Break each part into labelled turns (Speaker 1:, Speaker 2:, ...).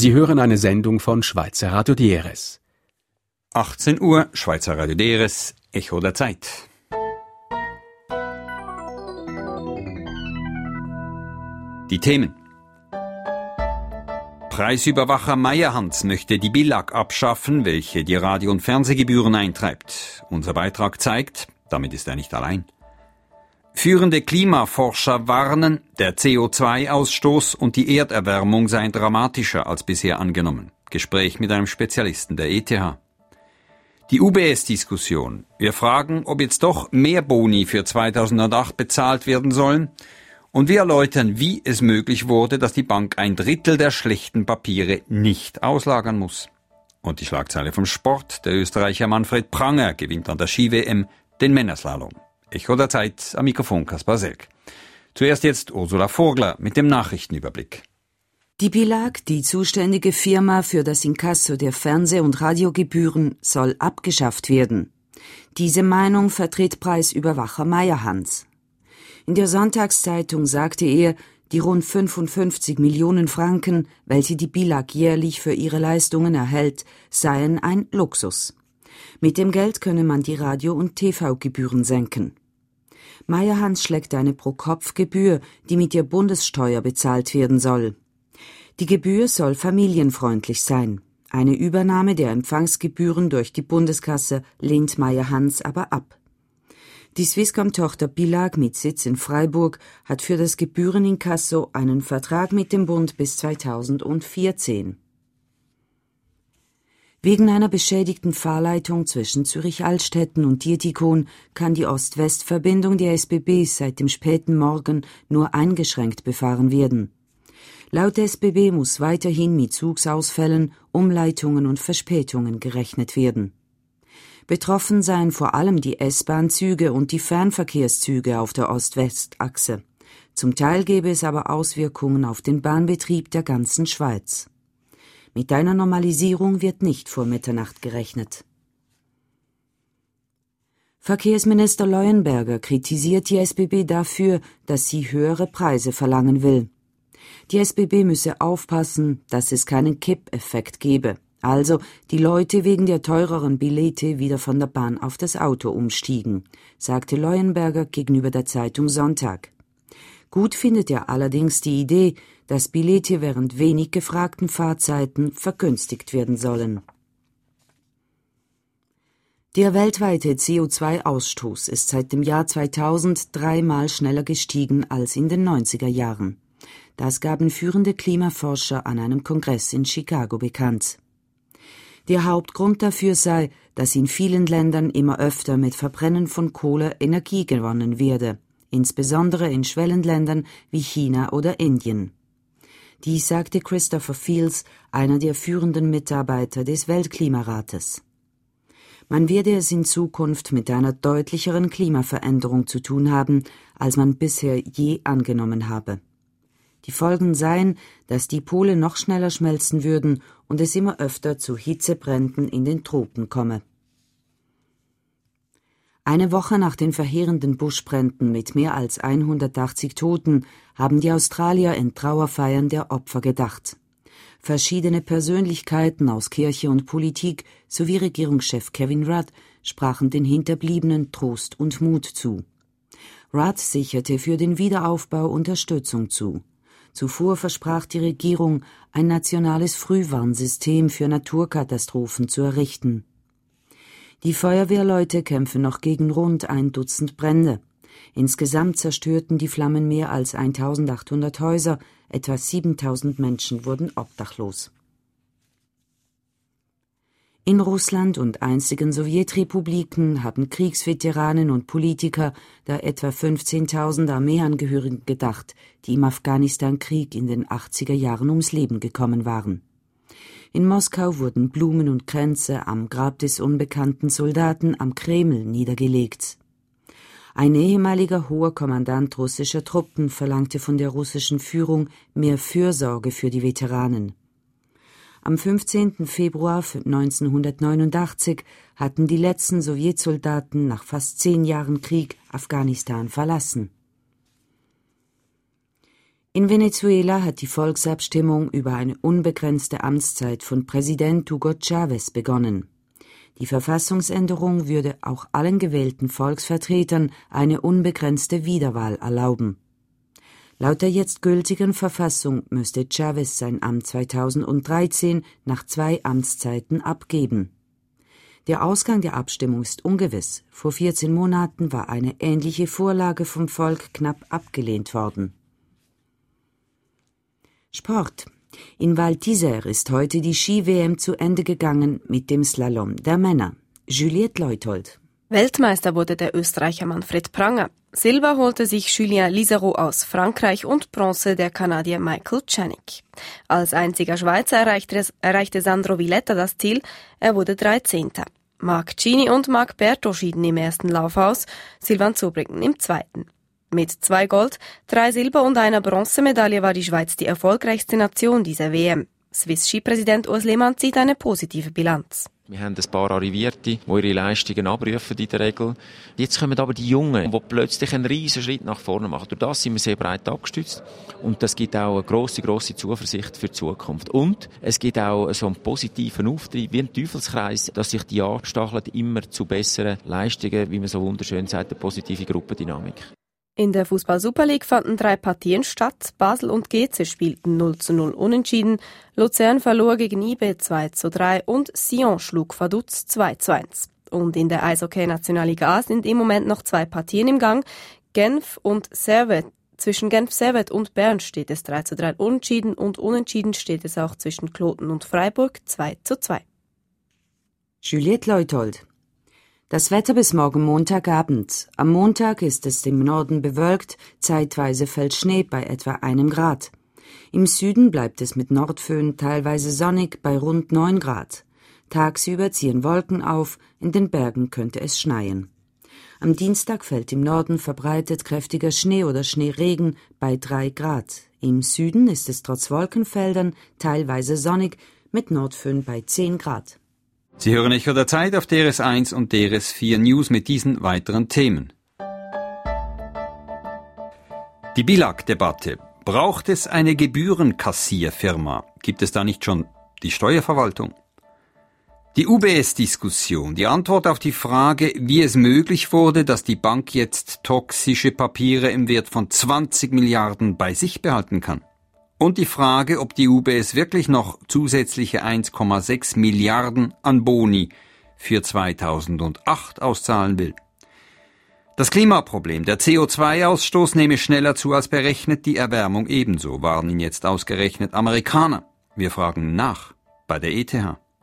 Speaker 1: Sie hören eine Sendung von Schweizer Radio DRS.
Speaker 2: 18 Uhr, Schweizer Radio DRS, Echo der Zeit. Die Themen. Preisüberwacher Meyerhans möchte die BILAG abschaffen, welche die Radio- und Fernsehgebühren eintreibt. Unser Beitrag zeigt, damit ist er nicht allein. Führende Klimaforscher warnen, der CO2-Ausstoß und die Erderwärmung seien dramatischer als bisher angenommen. Gespräch mit einem Spezialisten der ETH. Die UBS-Diskussion. Wir fragen, ob jetzt doch mehr Boni für 2008 bezahlt werden sollen. Und wir erläutern, wie es möglich wurde, dass die Bank 1/3 der schlechten Papiere nicht auslagern muss. Und die Schlagzeile vom Sport. Der Österreicher Manfred Pranger gewinnt an der Ski-WM den Männerslalom. Echo der Zeit, am Mikrofon Kaspar Selk. Zuerst jetzt Ursula Vogler mit dem Nachrichtenüberblick.
Speaker 3: Die BILAG, die zuständige Firma für das Inkasso der Fernseh- und Radiogebühren, soll abgeschafft werden. Diese Meinung vertritt Preisüberwacher Meyerhans. In der Sonntagszeitung sagte er, die rund 55 Millionen Franken, welche die BILAG jährlich für ihre Leistungen erhält, seien ein Luxus. Mit dem Geld könne man die Radio- und TV-Gebühren senken. Meyerhans schlägt eine Pro-Kopf-Gebühr, die mit der Bundessteuer bezahlt werden soll. Die Gebühr soll familienfreundlich sein. Eine Übernahme der Empfangsgebühren durch die Bundeskasse lehnt Meyerhans aber ab. Die Swisscom-Tochter BILAG mit Sitz in Freiburg hat für das Gebühreninkasso einen Vertrag mit dem Bund bis 2014. Wegen einer beschädigten Fahrleitung zwischen Zürich-Altstetten und Dietikon kann die Ost-West-Verbindung der SBB seit dem späten Morgen nur eingeschränkt befahren werden. Laut SBB muss weiterhin mit Zugsausfällen, Umleitungen und Verspätungen gerechnet werden. Betroffen seien vor allem die S-Bahn-Züge und die Fernverkehrszüge auf der Ost-West-Achse. Zum Teil gäbe es aber Auswirkungen auf den Bahnbetrieb der ganzen Schweiz. Mit einer Normalisierung wird nicht vor Mitternacht gerechnet. Verkehrsminister Leuenberger kritisiert die SBB dafür, dass sie höhere Preise verlangen will. Die SBB müsse aufpassen, dass es keinen Kippeffekt gebe, also die Leute wegen der teureren Billette wieder von der Bahn auf das Auto umstiegen, sagte Leuenberger gegenüber der Zeitung Sonntag. Gut findet er allerdings die Idee, dass Billette während wenig gefragten Fahrzeiten vergünstigt werden sollen. Der weltweite CO2-Ausstoß ist seit dem Jahr 2000 3-mal schneller gestiegen als in den 90er Jahren. Das gaben führende Klimaforscher an einem Kongress in Chicago bekannt. Der Hauptgrund dafür sei, dass in vielen Ländern immer öfter mit Verbrennen von Kohle Energie gewonnen werde, insbesondere in Schwellenländern wie China oder Indien. Dies sagte Christopher Fields, einer der führenden Mitarbeiter des Weltklimarates. Man werde es in Zukunft mit einer deutlicheren Klimaveränderung zu tun haben, als man bisher je angenommen habe. Die Folgen seien, dass die Pole noch schneller schmelzen würden und es immer öfter zu Hitzebränden in den Tropen komme. Eine Woche nach den verheerenden Buschbränden mit mehr als 180 Toten haben die Australier in Trauerfeiern der Opfer gedacht. Verschiedene Persönlichkeiten aus Kirche und Politik sowie Regierungschef Kevin Rudd sprachen den Hinterbliebenen Trost und Mut zu. Rudd sicherte für den Wiederaufbau Unterstützung zu. Zuvor versprach die Regierung, ein nationales Frühwarnsystem für Naturkatastrophen zu errichten. Die Feuerwehrleute kämpfen noch gegen rund 1 Dutzend Brände. Insgesamt zerstörten die Flammen mehr als 1800 Häuser, etwa 7000 Menschen wurden obdachlos. In Russland und einstigen Sowjetrepubliken haben Kriegsveteranen und Politiker der etwa 15.000 Armeeangehörigen gedacht, die im Afghanistan-Krieg in den 80er Jahren ums Leben gekommen waren. In Moskau wurden Blumen und Kränze am Grab des unbekannten Soldaten am Kreml niedergelegt. Ein ehemaliger hoher Kommandant russischer Truppen verlangte von der russischen Führung mehr Fürsorge für die Veteranen. Am 15. Februar 1989 hatten die letzten Sowjetsoldaten nach fast 10 Jahren Krieg Afghanistan verlassen. In Venezuela hat die Volksabstimmung über eine unbegrenzte Amtszeit von Präsident Hugo Chávez begonnen. Die Verfassungsänderung würde auch allen gewählten Volksvertretern eine unbegrenzte Wiederwahl erlauben. Laut der jetzt gültigen Verfassung müsste Chávez sein Amt 2013 nach 2 Amtszeiten abgeben. Der Ausgang der Abstimmung ist ungewiss. Vor 14 Monaten war eine ähnliche Vorlage vom Volk knapp abgelehnt worden. Sport. In Val d'Isère ist heute die Ski-WM zu Ende gegangen mit dem Slalom der Männer. Juliette Leuthold.
Speaker 4: Weltmeister wurde der Österreicher Manfred Pranger. Silber holte sich Julien Liseroux aus Frankreich und Bronze der Kanadier Michael Czernik. Als einziger Schweizer erreichte Sandro Villetta das Ziel, er wurde 13. Marc Cini und Marc Berthaud schieden im ersten Lauf aus, Sylvain Zurbriggen im zweiten. Mit 2 Gold, 3 Silber und einer Bronzemedaille war die Schweiz die erfolgreichste Nation dieser WM. Swiss-Ski-Präsident Urs Lehmann zieht eine positive Bilanz.
Speaker 5: Wir haben ein paar Arrivierte, die ihre Leistungen abrufen in der Regel. Jetzt kommen aber die Jungen, die plötzlich einen riesen Schritt nach vorne machen. Durch das sind wir sehr breit abgestützt. Und das gibt auch eine grosse Zuversicht für die Zukunft. Und es gibt auch so einen positiven Auftrieb, wie ein Teufelskreis, dass sich die anstacheln immer zu besseren Leistungen, wie man so wunderschön sagt, eine positive Gruppendynamik.
Speaker 4: In der Fußball-Super League fanden 3 Partien statt. Basel und GC spielten 0:0 unentschieden. Luzern verlor gegen IB 2:3 und Sion schlug Vaduz 2:1. Und in der Eishockey-Nationalliga A sind im Moment noch 2 Partien im Gang. Genf und Servette. Zwischen Genf, Servette und Bern steht es 3:3 unentschieden und unentschieden steht es auch zwischen Kloten und Freiburg 2:2.
Speaker 3: Juliette Leuthold. Das Wetter bis morgen Montagabend. Am Montag ist es im Norden bewölkt, zeitweise fällt Schnee bei etwa 1 Grad. Im Süden bleibt es mit Nordföhn teilweise sonnig bei rund 9 Grad. Tagsüber ziehen Wolken auf, in den Bergen könnte es schneien. Am Dienstag fällt im Norden verbreitet kräftiger Schnee oder Schneeregen bei 3 Grad. Im Süden ist es trotz Wolkenfeldern teilweise sonnig mit Nordföhn bei 10 Grad.
Speaker 2: Sie hören Echo der Zeit auf DRS1 und DRS4 News mit diesen weiteren Themen. Die Bilag-Debatte. Braucht es eine Gebührenkassierfirma? Gibt es da nicht schon die Steuerverwaltung? Die UBS-Diskussion. Die Antwort auf die Frage, wie es möglich wurde, dass die Bank jetzt toxische Papiere im Wert von 20 Milliarden bei sich behalten kann. Und die Frage, ob die UBS wirklich noch zusätzliche 1,6 Milliarden an Boni für 2008 auszahlen will. Das Klimaproblem, der CO2-Ausstoß nehme schneller zu als berechnet, die Erwärmung ebenso, warnen jetzt ausgerechnet Amerikaner. Wir fragen nach bei der ETH.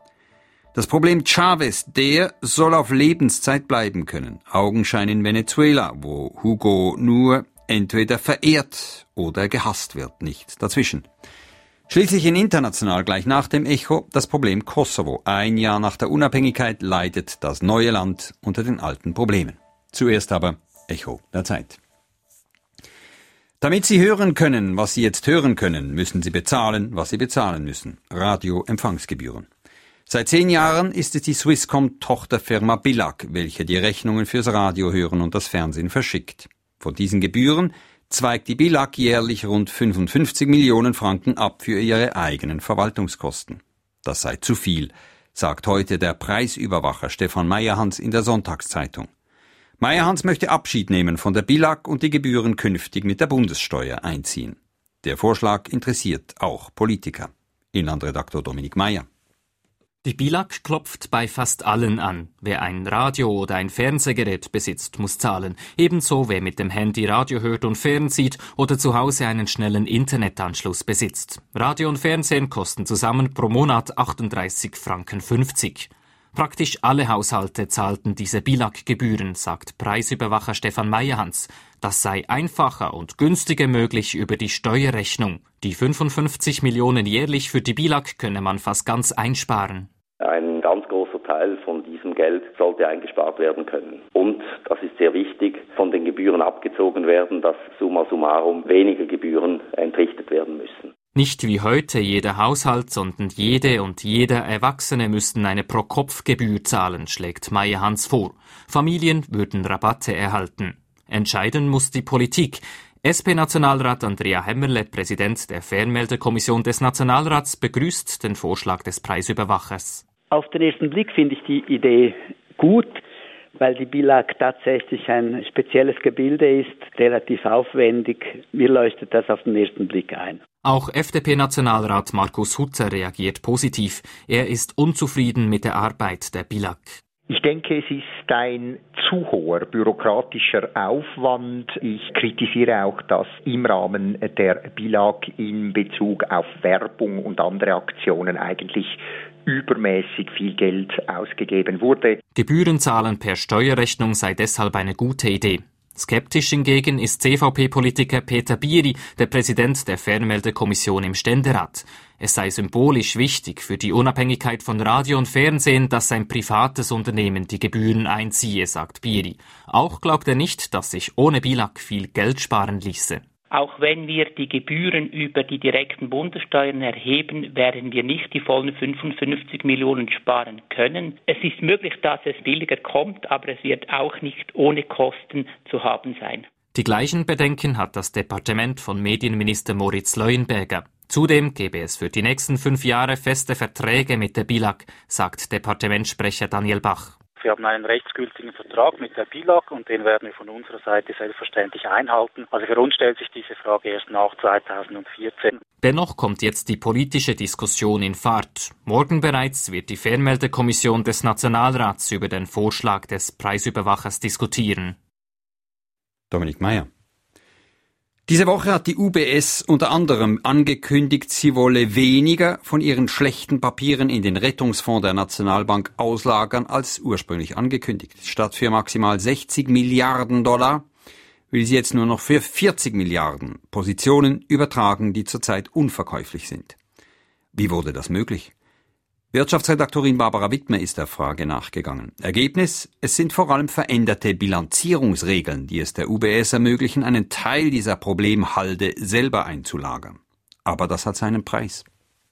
Speaker 2: Das Problem Chávez, der soll auf Lebenszeit bleiben können. Augenschein in Venezuela, wo Hugo nur entweder verehrt oder gehasst wird, nichts dazwischen. Schließlich international gleich nach dem Echo das Problem Kosovo. 1 Jahr nach der Unabhängigkeit leidet das neue Land unter den alten Problemen. Zuerst aber Echo der Zeit. Damit Sie hören können, was Sie jetzt hören können, müssen Sie bezahlen, was Sie bezahlen müssen. Radioempfangsgebühren. Seit 10 Jahren ist es die Swisscom-Tochterfirma Bilag, welche die Rechnungen fürs Radiohören und das Fernsehen verschickt. Von diesen Gebühren zweigt die Bilag jährlich rund 55 Millionen Franken ab für ihre eigenen Verwaltungskosten. Das sei zu viel, sagt heute der Preisüberwacher Stefan Meyerhans in der Sonntagszeitung. Meyerhans möchte Abschied nehmen von der Bilag und die Gebühren künftig mit der Bundessteuer einziehen. Der Vorschlag interessiert auch Politiker. Inlandredaktor Dominik Meyer.
Speaker 6: Die Bilag klopft bei fast allen an. Wer ein Radio oder ein Fernsehgerät besitzt, muss zahlen. Ebenso wer mit dem Handy Radio hört und fernzieht oder zu Hause einen schnellen Internetanschluss besitzt. Radio und Fernsehen kosten zusammen pro Monat 38,50 Franken. Praktisch alle Haushalte zahlten diese Bilag-Gebühren, sagt Preisüberwacher Stefan Meyerhans. Das sei einfacher und günstiger möglich über die Steuerrechnung. Die 55 Millionen jährlich für die Bilag könne man fast ganz einsparen.
Speaker 7: Ein ganz großer Teil von diesem Geld sollte eingespart werden können. Und, das ist sehr wichtig, von den Gebühren abgezogen werden, dass summa summarum weniger Gebühren entrichtet werden müssen.
Speaker 6: Nicht wie heute jeder Haushalt, sondern jede und jeder Erwachsene müssten eine Pro-Kopf-Gebühr zahlen, schlägt Meyerhans vor. Familien würden Rabatte erhalten. Entscheiden muss die Politik. SP-Nationalrat Andrea Hemmerle, Präsident der Fernmeldekommission des Nationalrats, begrüßt den Vorschlag des Preisüberwachers.
Speaker 8: Auf den ersten Blick finde ich die Idee gut, weil die BILAG tatsächlich ein spezielles Gebilde ist, relativ aufwendig. Mir leuchtet das auf den ersten Blick ein.
Speaker 6: Auch FDP-Nationalrat Markus Hutzer reagiert positiv. Er ist unzufrieden mit der Arbeit der BILAG.
Speaker 9: Ich denke, es ist ein zu hoher bürokratischer Aufwand. Ich kritisiere auch, dass im Rahmen der BILAG in Bezug auf Werbung und andere Aktionen eigentlich übermäßig viel Geld ausgegeben wurde.
Speaker 6: Gebühren zahlen per Steuerrechnung sei deshalb eine gute Idee. Skeptisch hingegen ist CVP-Politiker Peter Bieri, der Präsident der Fernmeldekommission im Ständerat. Es sei symbolisch wichtig für die Unabhängigkeit von Radio und Fernsehen, dass ein privates Unternehmen die Gebühren einziehe, sagt Bieri. Auch glaubt er nicht, dass sich ohne BILAG viel Geld sparen ließe.
Speaker 10: Auch wenn wir die Gebühren über die direkten Bundessteuern erheben, werden wir nicht die vollen 55 Millionen sparen können. Es ist möglich, dass es billiger kommt, aber es wird auch nicht ohne Kosten zu haben sein.
Speaker 6: Die gleichen Bedenken hat das Departement von Medienminister Moritz Leuenberger. Zudem gäbe es für die nächsten 5 Jahre feste Verträge mit der BILAG, sagt Departementssprecher Daniel Bach.
Speaker 11: Wir haben einen rechtsgültigen Vertrag mit der BILAG und den werden wir von unserer Seite selbstverständlich einhalten. Also für uns stellt sich diese Frage erst nach 2014.
Speaker 6: Dennoch kommt jetzt die politische Diskussion in Fahrt. Morgen bereits wird die Fernmeldekommission des Nationalrats über den Vorschlag des Preisüberwachers diskutieren.
Speaker 2: Dominik Meyer. Diese Woche hat die UBS unter anderem angekündigt, sie wolle weniger von ihren schlechten Papieren in den Rettungsfonds der Nationalbank auslagern als ursprünglich angekündigt. Statt für maximal 60 Milliarden Dollar will sie jetzt nur noch für 40 Milliarden Positionen übertragen, die zurzeit unverkäuflich sind. Wie wurde das möglich? Wirtschaftsredaktorin Barbara Wittmer ist der Frage nachgegangen. Ergebnis: Es sind vor allem veränderte Bilanzierungsregeln, die es der UBS ermöglichen, einen Teil dieser Problemhalde selber einzulagern. Aber das hat seinen Preis.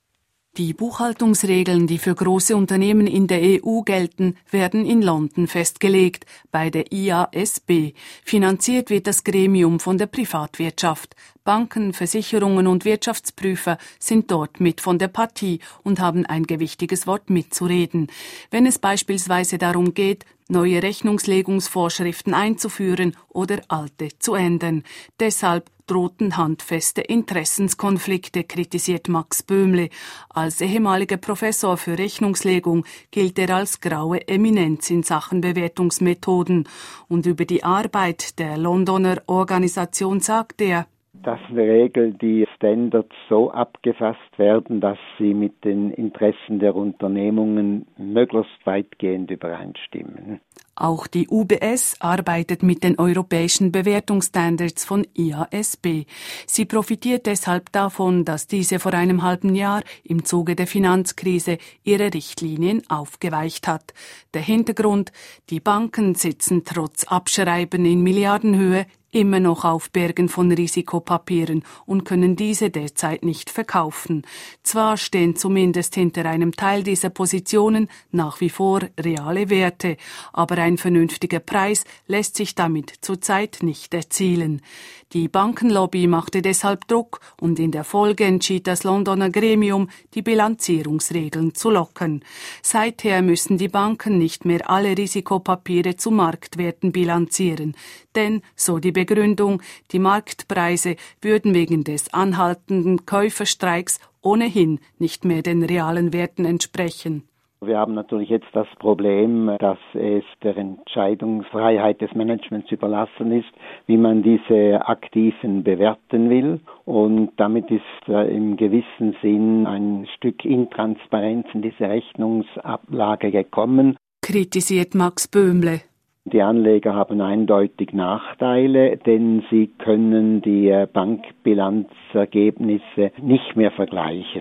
Speaker 12: Die Buchhaltungsregeln, die für große Unternehmen in der EU gelten, werden in London festgelegt, bei der IASB. Finanziert wird das Gremium von der Privatwirtschaft. Banken, Versicherungen und Wirtschaftsprüfer sind dort mit von der Partie und haben ein gewichtiges Wort mitzureden. Wenn es beispielsweise darum geht, neue Rechnungslegungsvorschriften einzuführen oder alte zu ändern. Deshalb drohten handfeste Interessenskonflikte, kritisiert Max Böhmle. Als ehemaliger Professor für Rechnungslegung gilt er als graue Eminenz in Sachen Bewertungsmethoden. Und über die Arbeit der Londoner Organisation sagt er:
Speaker 13: Das ist eine Regel, die Standards so abgefasst werden, dass sie mit den Interessen der Unternehmungen möglichst weitgehend übereinstimmen.
Speaker 12: Auch die UBS arbeitet mit den europäischen Bewertungsstandards von IASB. Sie profitiert deshalb davon, dass diese vor einem halben Jahr im Zuge der Finanzkrise ihre Richtlinien aufgeweicht hat. Der Hintergrund: Die Banken sitzen trotz Abschreiben in Milliardenhöhe immer noch auf Bergen von Risikopapieren und können diese derzeit nicht verkaufen. Zwar stehen zumindest hinter einem Teil dieser Positionen nach wie vor reale Werte, aber ein vernünftiger Preis lässt sich damit zurzeit nicht erzielen. Die Bankenlobby machte deshalb Druck und in der Folge entschied das Londoner Gremium, die Bilanzierungsregeln zu lockern. Seither müssen die Banken nicht mehr alle Risikopapiere zu Marktwerten bilanzieren, denn, so die Begründung, die Marktpreise würden wegen des anhaltenden Käuferstreiks ohnehin nicht mehr den realen Werten entsprechen.
Speaker 13: Wir haben natürlich jetzt das Problem, dass es der Entscheidungsfreiheit des Managements überlassen ist, wie man diese Aktiven bewerten will. Und damit ist im gewissen Sinn ein Stück Intransparenz in diese Rechnungsablage gekommen.
Speaker 12: Kritisiert Max Böhmle.
Speaker 13: Die Anleger haben eindeutig Nachteile, denn sie können die Bankbilanzergebnisse nicht mehr vergleichen.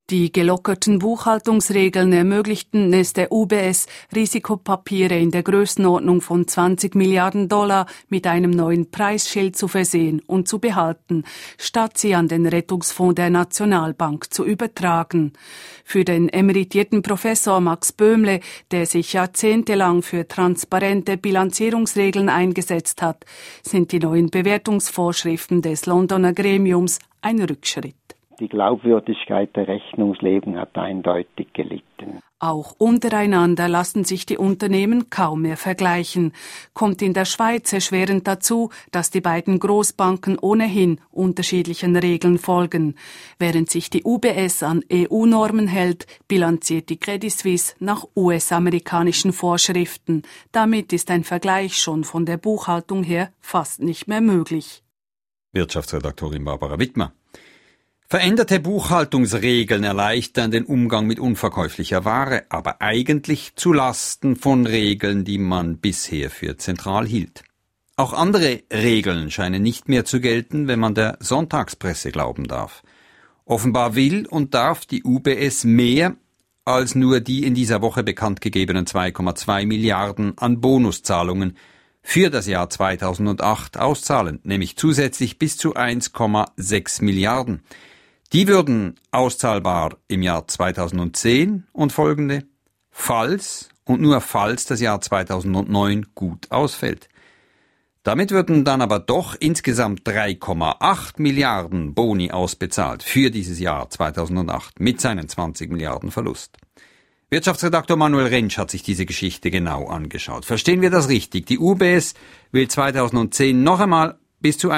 Speaker 12: Die gelockerten Buchhaltungsregeln ermöglichten es der UBS, Risikopapiere in der Größenordnung von $20 Milliarden mit einem neuen Preisschild zu versehen und zu behalten, statt sie an den Rettungsfonds der Nationalbank zu übertragen. Für den emeritierten Professor Max Böhmle, der sich jahrzehntelang für transparente Bilanzierungsregeln eingesetzt hat, sind die neuen Bewertungsvorschriften des Londoner Gremiums ein Rückschritt.
Speaker 13: Die Glaubwürdigkeit der Rechnungslegung hat eindeutig gelitten.
Speaker 12: Auch untereinander lassen sich die Unternehmen kaum mehr vergleichen. Kommt in der Schweiz erschwerend dazu, dass die beiden Großbanken ohnehin unterschiedlichen Regeln folgen. Während sich die UBS an EU-Normen hält, bilanziert die Credit Suisse nach US-amerikanischen Vorschriften. Damit ist ein Vergleich schon von der Buchhaltung her fast nicht mehr möglich.
Speaker 2: Wirtschaftsredaktorin Barbara Wittmer. Veränderte Buchhaltungsregeln erleichtern den Umgang mit unverkäuflicher Ware, aber eigentlich zu Lasten von Regeln, die man bisher für zentral hielt. Auch andere Regeln scheinen nicht mehr zu gelten, wenn man der Sonntagspresse glauben darf. Offenbar will und darf die UBS mehr als nur die in dieser Woche bekannt gegebenen 2,2 Milliarden an Bonuszahlungen für das Jahr 2008 auszahlen, nämlich zusätzlich bis zu 1,6 Milliarden. Die würden auszahlbar im Jahr 2010 und folgende, falls und nur falls das Jahr 2009 gut ausfällt. Damit würden dann aber doch insgesamt 3,8 Milliarden Boni ausbezahlt für dieses Jahr 2008 mit seinen 20 Milliarden Verlust. Wirtschaftsredaktor Manuel Rentsch hat sich diese Geschichte genau angeschaut. Verstehen wir das richtig? Die UBS will 2010 noch einmal bis zu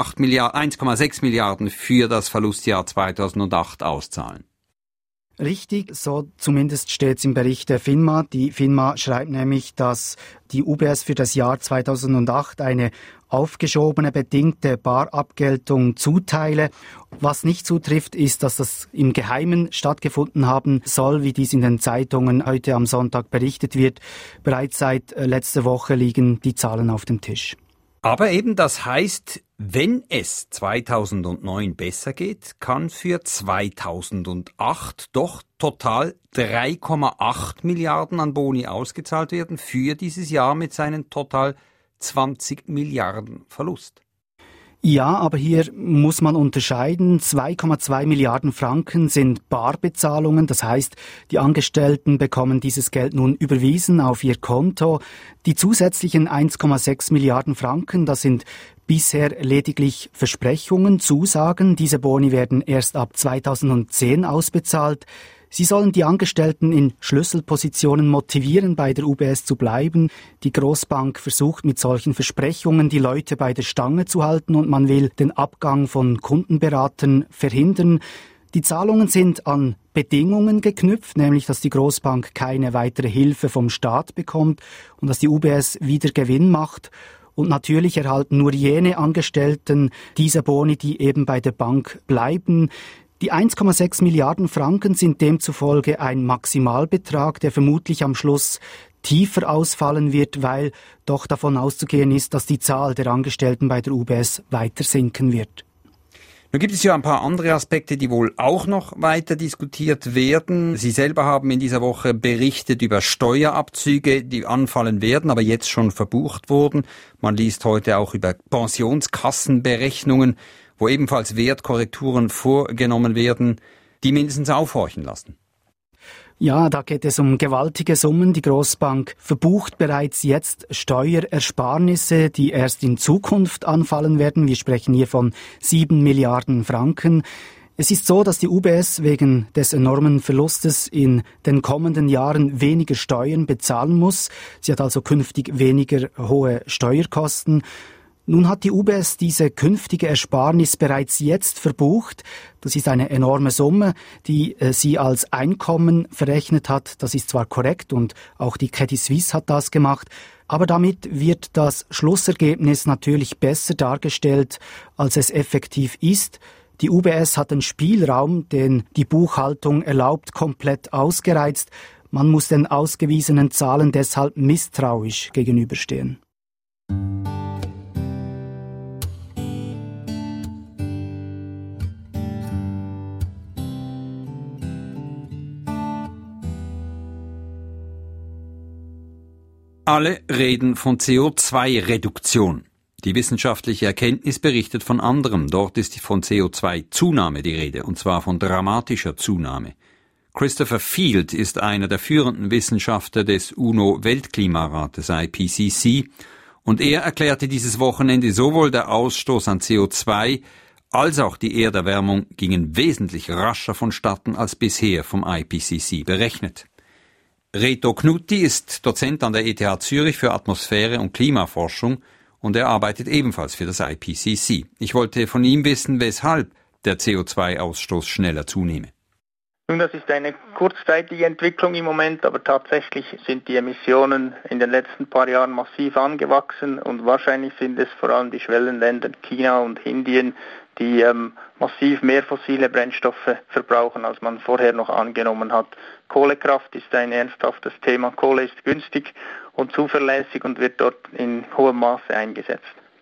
Speaker 2: 1,6 Milliarden für das Verlustjahr 2008 auszahlen.
Speaker 14: Richtig, so zumindest steht es im Bericht der FINMA. Die FINMA schreibt nämlich, dass die UBS für das Jahr 2008 eine aufgeschobene bedingte Barabgeltung zuteile. Was nicht zutrifft, ist, dass das im Geheimen stattgefunden haben soll, wie dies in den Zeitungen heute am Sonntag berichtet wird. Bereits seit letzter Woche liegen die Zahlen auf dem Tisch.
Speaker 2: Aber eben das heißt, wenn es 2009 besser geht, kann für 2008 doch total 3,8 Milliarden an Boni ausgezahlt werden für dieses Jahr mit seinen total 20 Milliarden Verlust.
Speaker 14: Ja, aber hier muss man unterscheiden. 2,2 Milliarden Franken sind Barbezahlungen. Das heißt, die Angestellten bekommen dieses Geld nun überwiesen auf ihr Konto. Die zusätzlichen 1,6 Milliarden Franken, das sind bisher lediglich Versprechungen, Zusagen. Diese Boni werden erst ab 2010 ausbezahlt. Sie sollen die Angestellten in Schlüsselpositionen motivieren, bei der UBS zu bleiben. Die Großbank versucht mit solchen Versprechungen, die Leute bei der Stange zu halten, und man will den Abgang von Kundenberatern verhindern. Die Zahlungen sind an Bedingungen geknüpft, nämlich dass die Großbank keine weitere Hilfe vom Staat bekommt und dass die UBS wieder Gewinn macht. Und natürlich erhalten nur jene Angestellten diese Boni, die eben bei der Bank bleiben. Die 1,6 Milliarden Franken sind demzufolge ein Maximalbetrag, der vermutlich am Schluss tiefer ausfallen wird, weil doch davon auszugehen ist, dass die Zahl der Angestellten bei der UBS weiter sinken wird.
Speaker 2: Nun gibt es ja ein paar andere Aspekte, die wohl auch noch weiter diskutiert werden. Sie selber haben in dieser Woche berichtet über Steuerabzüge, die anfallen werden, aber jetzt schon verbucht wurden. Man liest heute auch über Pensionskassenberechnungen, wo ebenfalls Wertkorrekturen vorgenommen werden, die mindestens aufhorchen lassen.
Speaker 14: Ja, da geht es um gewaltige Summen. Die Großbank verbucht bereits jetzt Steuerersparnisse, die erst in Zukunft anfallen werden. Wir sprechen hier von 7 Milliarden Franken. Es ist so, dass die UBS wegen des enormen Verlustes in den kommenden Jahren weniger Steuern bezahlen muss. Sie hat also künftig weniger hohe Steuerkosten. Nun hat die UBS diese künftige Ersparnis bereits jetzt verbucht. Das ist eine enorme Summe, die sie als Einkommen verrechnet hat. Das ist zwar korrekt und auch die Credit Suisse hat das gemacht, aber damit wird das Schlussergebnis natürlich besser dargestellt, als es effektiv ist. Die UBS hat den Spielraum, den die Buchhaltung erlaubt, komplett ausgereizt. Man muss den ausgewiesenen Zahlen deshalb misstrauisch gegenüberstehen.
Speaker 2: Alle reden von CO2-Reduktion. Die wissenschaftliche Erkenntnis berichtet von anderem. Dort ist von CO2-Zunahme die Rede, und zwar von dramatischer Zunahme. Christopher Field ist einer der führenden Wissenschaftler des UNO-Weltklimarates IPCC, und er erklärte dieses Wochenende, sowohl der Ausstoß an CO2 als auch die Erderwärmung gingen wesentlich rascher vonstatten als bisher vom IPCC berechnet. Reto Knutti ist Dozent an der ETH Zürich für Atmosphäre- und Klimaforschung und er arbeitet ebenfalls für das IPCC. Ich wollte von ihm wissen, weshalb der CO2-Ausstoß schneller zunehme.
Speaker 15: Nun, das ist eine kurzzeitige Entwicklung im Moment, aber tatsächlich sind die Emissionen in den letzten paar Jahren massiv angewachsen und wahrscheinlich sind es vor allem die Schwellenländer China und Indien, die massiv mehr fossile Brennstoffe verbrauchen, als man vorher noch angenommen hat. Kohlekraft ist ein ernsthaftes Thema. Kohle ist günstig und zuverlässig und wird dort in hohem Maße eingesetzt.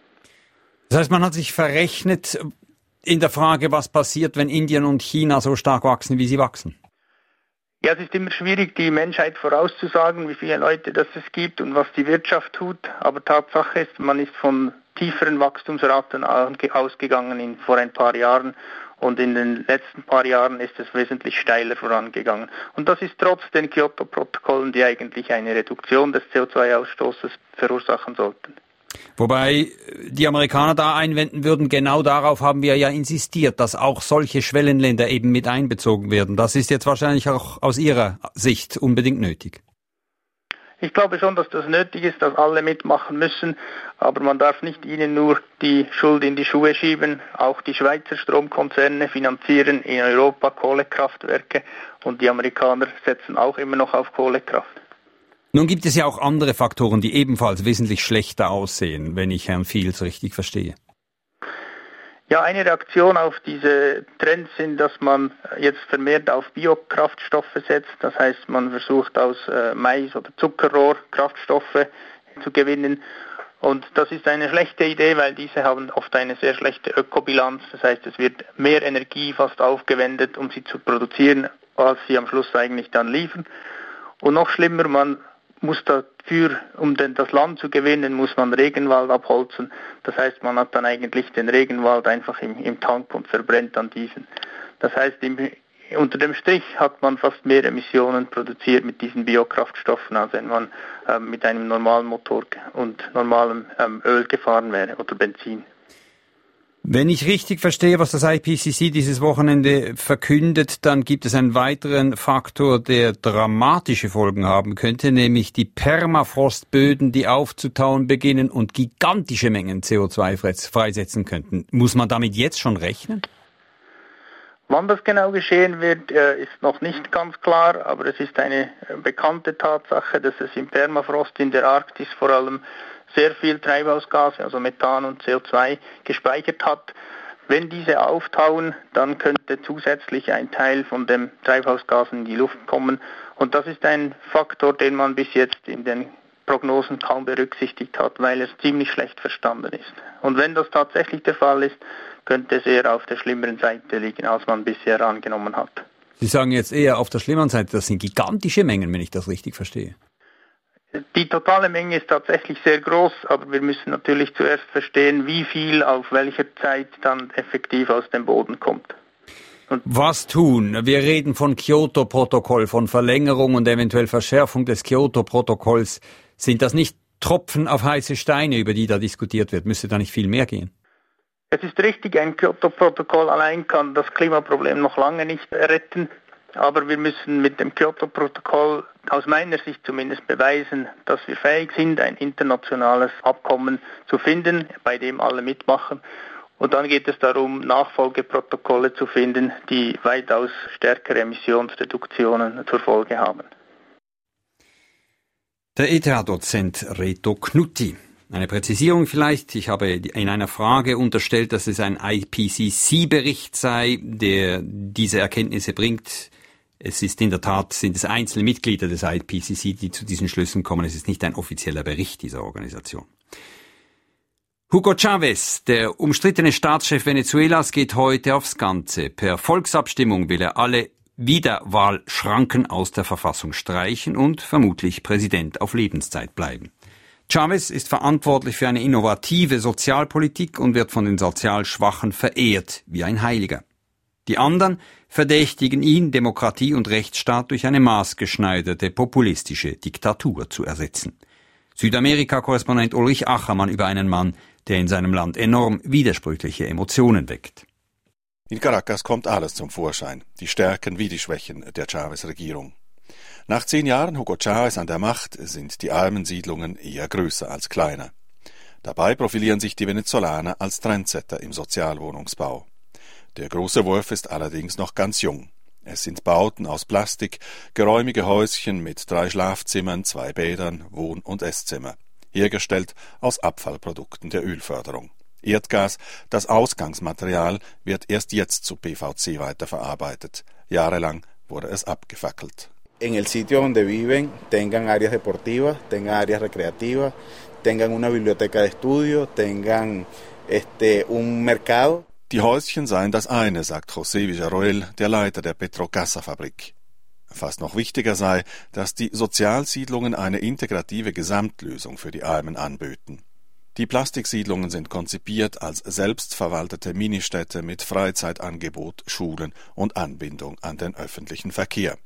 Speaker 2: Das heißt, man hat sich verrechnet in der Frage, was passiert, wenn Indien und China so stark wachsen, wie sie wachsen?
Speaker 15: Ja, es ist immer schwierig, die Menschheit vorauszusagen, wie viele Leute das es gibt und was die Wirtschaft tut. Aber Tatsache ist, man ist von tieferen Wachstumsraten ausgegangen vor ein paar Jahren und in den letzten paar Jahren ist es wesentlich steiler vorangegangen. Und das ist trotz den Kyoto-Protokollen, die eigentlich eine Reduktion des CO2-Ausstoßes verursachen sollten.
Speaker 2: Wobei die Amerikaner da einwenden würden, genau darauf haben wir ja insistiert, dass auch solche Schwellenländer eben mit einbezogen werden. Das ist jetzt wahrscheinlich auch aus Ihrer Sicht unbedingt nötig.
Speaker 15: Ich glaube schon, dass das nötig ist, dass alle mitmachen müssen, aber man darf nicht ihnen nur die Schuld in die Schuhe schieben. Auch die Schweizer Stromkonzerne finanzieren in Europa Kohlekraftwerke und die Amerikaner setzen auch immer noch auf Kohlekraft.
Speaker 2: Nun gibt es ja auch andere Faktoren, die ebenfalls wesentlich schlechter aussehen, wenn ich Herrn Fields richtig verstehe.
Speaker 15: Ja, eine Reaktion auf diese Trends sind, dass man jetzt vermehrt auf Biokraftstoffe setzt. Das heißt, man versucht aus Mais oder Zuckerrohr Kraftstoffe zu gewinnen. Und das ist eine schlechte Idee, weil diese haben oft eine sehr schlechte Ökobilanz. Das heißt, es wird mehr Energie fast aufgewendet, um sie zu produzieren, als sie am Schluss eigentlich dann liefern. Und noch schlimmer, man muss dafür, um das Land zu gewinnen, muss man Regenwald abholzen. Das heißt, man hat dann eigentlich den Regenwald einfach im Tank und verbrennt dann diesen. Das heißt, unter dem Strich hat man fast mehr Emissionen produziert mit diesen Biokraftstoffen, als wenn man mit einem normalen Motor und normalem Öl gefahren wäre oder Benzin.
Speaker 2: Wenn ich richtig verstehe, was das IPCC dieses Wochenende verkündet, dann gibt es einen weiteren Faktor, der dramatische Folgen haben könnte, nämlich die Permafrostböden, die aufzutauen beginnen und gigantische Mengen CO2 freisetzen könnten. Muss man damit jetzt schon rechnen?
Speaker 15: Wann das genau geschehen wird, ist noch nicht ganz klar, aber es ist eine bekannte Tatsache, dass es im Permafrost in der Arktis vor allem sehr viel Treibhausgase, also Methan und CO2, gespeichert hat. Wenn diese auftauen, dann könnte zusätzlich ein Teil von dem Treibhausgas in die Luft kommen. Und das ist ein Faktor, den man bis jetzt in den Prognosen kaum berücksichtigt hat, weil es ziemlich schlecht verstanden ist. Und wenn das tatsächlich der Fall ist, könnte es eher auf der schlimmeren Seite liegen, als man bisher angenommen hat.
Speaker 2: Sie sagen jetzt eher auf der schlimmeren Seite, das sind gigantische Mengen, wenn ich das richtig verstehe.
Speaker 15: Die totale Menge ist tatsächlich sehr groß, aber wir müssen natürlich zuerst verstehen, wie viel auf welcher Zeit dann effektiv aus dem Boden kommt.
Speaker 2: Und was tun? Wir reden von Kyoto-Protokoll, von Verlängerung und eventuell Verschärfung des Kyoto-Protokolls. Sind das nicht Tropfen auf heiße Steine, über die da diskutiert wird? Müsste da nicht viel mehr gehen?
Speaker 15: Es ist richtig, ein Kyoto-Protokoll allein kann das Klimaproblem noch lange nicht retten. Aber wir müssen mit dem Kyoto-Protokoll aus meiner Sicht zumindest beweisen, dass wir fähig sind, ein internationales Abkommen zu finden, bei dem alle mitmachen. Und dann geht es darum, Nachfolgeprotokolle zu finden, die weitaus stärkere Emissionsreduktionen zur Folge haben.
Speaker 2: Der ETH-Dozent Reto Knutti. Eine Präzisierung vielleicht. Ich habe in einer Frage unterstellt, dass es ein IPCC-Bericht sei, der diese Erkenntnisse bringt. Es ist in der Tat, sind es einzelne Mitglieder des IPCC, die zu diesen Schlüssen kommen. Es ist nicht ein offizieller Bericht dieser Organisation. Hugo Chavez, der umstrittene Staatschef Venezuelas, geht heute aufs Ganze. Per Volksabstimmung will er alle Wiederwahlschranken aus der Verfassung streichen und vermutlich Präsident auf Lebenszeit bleiben. Chávez ist verantwortlich für eine innovative Sozialpolitik und wird von den sozial Schwachen verehrt wie ein Heiliger. Die anderen verdächtigen ihn, Demokratie und Rechtsstaat durch eine maßgeschneiderte populistische Diktatur zu ersetzen. Südamerika-Korrespondent Ulrich Achermann über einen Mann, der in seinem Land enorm widersprüchliche Emotionen weckt.
Speaker 16: In Caracas kommt alles zum Vorschein, die Stärken wie die Schwächen der Chávez-Regierung. Nach 10 Jahren Hugo Chávez an der Macht sind die armen Siedlungen eher größer als kleiner. Dabei profilieren sich die Venezolaner als Trendsetter im Sozialwohnungsbau. Der große Wurf ist allerdings noch ganz jung. Es sind Bauten aus Plastik, geräumige Häuschen mit 3 Schlafzimmern, 2 Bädern, Wohn- und Esszimmer, hergestellt aus Abfallprodukten der Ölförderung. Erdgas, das Ausgangsmaterial, wird erst jetzt zu PVC weiterverarbeitet. Jahrelang wurde es abgefackelt.
Speaker 17: En el sitio donde viven tengan áreas deportivas, tengan áreas recreativas, tengan una biblioteca de estudio, tengan un mercado.
Speaker 16: Die Häuschen seien das eine, sagt José Villarroel, der Leiter der Petrocasa-Fabrik. Fast noch wichtiger sei, dass die Sozialsiedlungen eine integrative Gesamtlösung für die Armen anböten. Die Plastiksiedlungen sind konzipiert als selbstverwaltete Ministädte mit Freizeitangebot, Schulen und Anbindung an den öffentlichen Verkehr.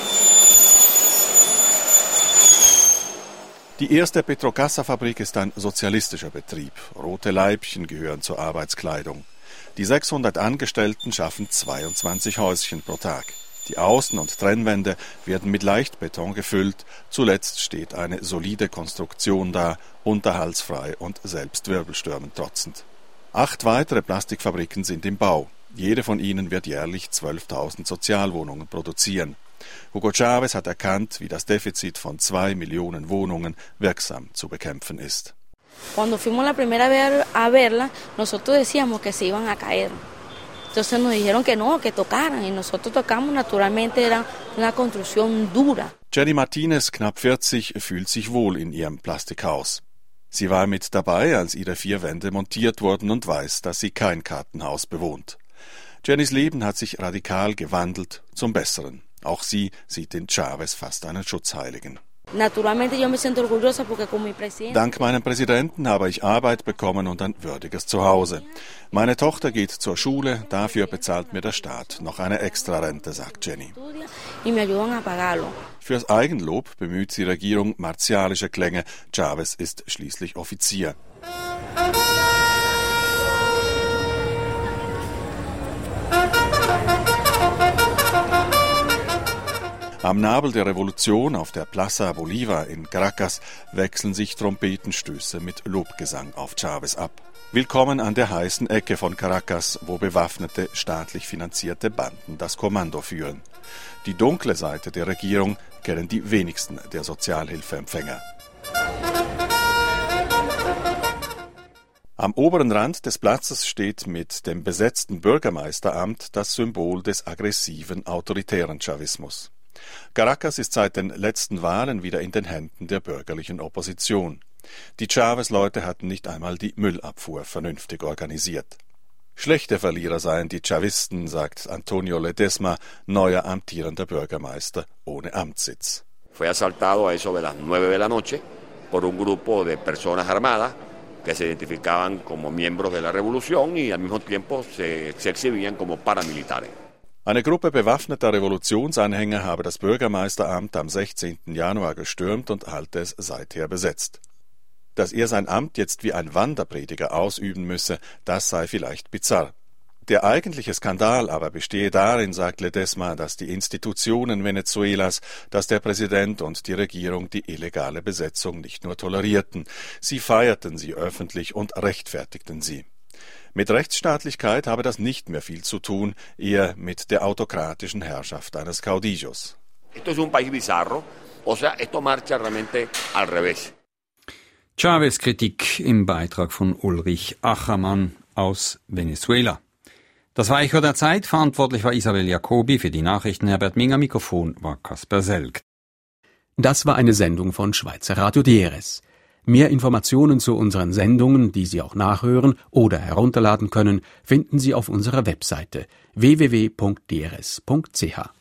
Speaker 16: Die erste Petrocasa-Fabrik ist ein sozialistischer Betrieb. Rote Leibchen gehören zur Arbeitskleidung. Die 600 Angestellten schaffen 22 Häuschen pro Tag. Die Außen- und Trennwände werden mit Leichtbeton gefüllt. Zuletzt steht eine solide Konstruktion da, unterhaltsfrei und selbst Wirbelstürmen trotzend. 8 weitere Plastikfabriken sind im Bau. Jede von ihnen wird jährlich 12.000 Sozialwohnungen produzieren. Hugo Chávez hat erkannt, wie das Defizit von 2 Millionen Wohnungen wirksam zu bekämpfen ist.
Speaker 18: Cuando fuimos la primera vez a verla, nosotros decíamos que se iban a caer. Entonces nos dijeron que no, que tocaran y nosotros tocamos, naturalmente era una construcción dura.
Speaker 16: Jenny Martinez, knapp 40, fühlt sich wohl in ihrem Plastikhaus. Sie war mit dabei, als ihre 4 Wände montiert wurden und weiß, dass sie kein Kartenhaus bewohnt. Jennys Leben hat sich radikal gewandelt zum Besseren. Auch sie sieht in Chávez fast einen Schutzheiligen. Dank meinem Präsidenten habe ich Arbeit bekommen und ein würdiges Zuhause. Meine Tochter geht zur Schule, dafür bezahlt mir der Staat noch eine Extrarente, sagt Jenny. Fürs Eigenlob bemüht die Regierung martialische Klänge. Chávez ist schließlich Offizier. Am Nabel der Revolution auf der Plaza Bolívar in Caracas wechseln sich Trompetenstöße mit Lobgesang auf Chávez ab. Willkommen an der heißen Ecke von Caracas, wo bewaffnete, staatlich finanzierte Banden das Kommando führen. Die dunkle Seite der Regierung kennen die wenigsten der Sozialhilfeempfänger. Am oberen Rand des Platzes steht mit dem besetzten Bürgermeisteramt das Symbol des aggressiven, autoritären Chavismus. Caracas ist seit den letzten Wahlen wieder in den Händen der bürgerlichen Opposition. Die Chávez-Leute hatten nicht einmal die Müllabfuhr vernünftig organisiert. Schlechte Verlierer seien die Chavisten, sagt Antonio Ledesma, neuer amtierender Bürgermeister ohne Amtssitz.
Speaker 19: Fue asaltado a eso de las 9 de la noche por un grupo de personas armadas que se identificaban como miembros de la revolución y al mismo tiempo se exhibían como paramilitares.
Speaker 16: Eine Gruppe bewaffneter Revolutionsanhänger habe das Bürgermeisteramt am 16. Januar gestürmt und halte es seither besetzt. Dass er sein Amt jetzt wie ein Wanderprediger ausüben müsse, das sei vielleicht bizarr. Der eigentliche Skandal aber bestehe darin, sagt Ledesma, dass die Institutionen Venezuelas, dass der Präsident und die Regierung die illegale Besetzung nicht nur tolerierten, sie feierten sie öffentlich und rechtfertigten sie. Mit Rechtsstaatlichkeit habe das nicht mehr viel zu tun, eher mit der autokratischen Herrschaft eines Caudillos.
Speaker 19: Esto es un país bizarro, o sea, esto marcha realmente al revés.
Speaker 2: Chávez-Kritik im Beitrag von Ulrich Achermann aus Venezuela. Das war Echo der Zeit. Verantwortlich war Isabel Jacobi, für die Nachrichten Herbert Minger, Mikrofon war Kasper Selk.
Speaker 1: Das war eine Sendung von Schweizer Radio DRS. Mehr Informationen zu unseren Sendungen, die Sie auch nachhören oder herunterladen können, finden Sie auf unserer Webseite www.drs.ch.